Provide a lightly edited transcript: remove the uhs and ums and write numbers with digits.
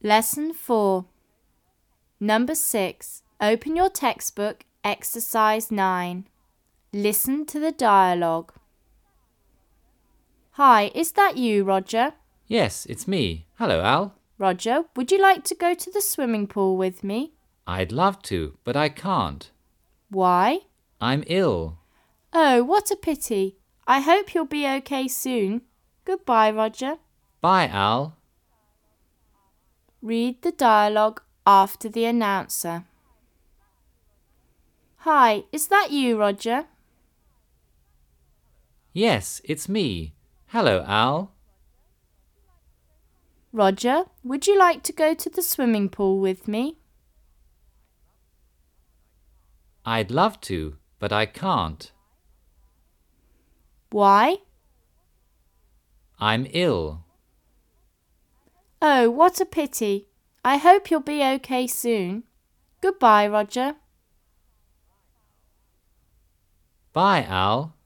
Lesson 4. Number 6. Open your textbook, Exercise 9. Listen to the dialogue. Hi, is that you, Roger? Yes, it's me. Hello, Al. Roger, would you like to go to the swimming pool with me? I'd love to, but I can't. Why? I'm ill. Oh, what a pity. I hope you'll be okay soon. Goodbye, Roger. Bye, Al. Read the dialogue after the announcer. Hi, is that you, Roger? Yes, it's me. Hello, Al. Roger, would you like to go to the swimming pool with me? I'd love to, but I can't. Why? I'm ill. Oh, what a pity. I hope you'll be okay soon. Goodbye, Roger. Bye, Al.